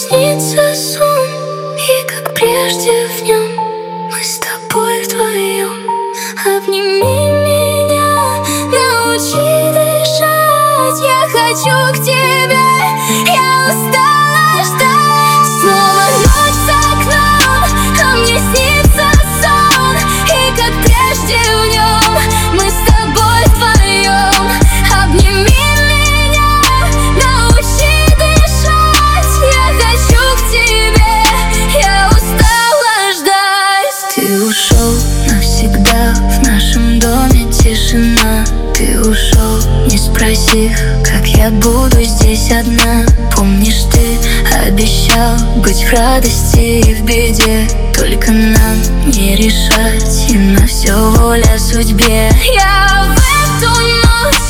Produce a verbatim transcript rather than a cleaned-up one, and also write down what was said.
снится сон, и как прежде в нем мы с тобой вдвоем. Обними меня, научи дышать. Я хочу к тебе, я устала ждать. Снова ночь за окном, а мне снится сон, и как прежде в нем мы с тобой вдвоем. Обними меня, научи дышать. Я хочу к тебе, я устала ждать. Ты ушел навсегда, в нашем доме тишина. Ты ушел, не спросив, как я буду здесь одна. Помнишь, ты обещал быть в радости и в беде. Только нам не решать, и на все воля судьбе. Я в эту ночь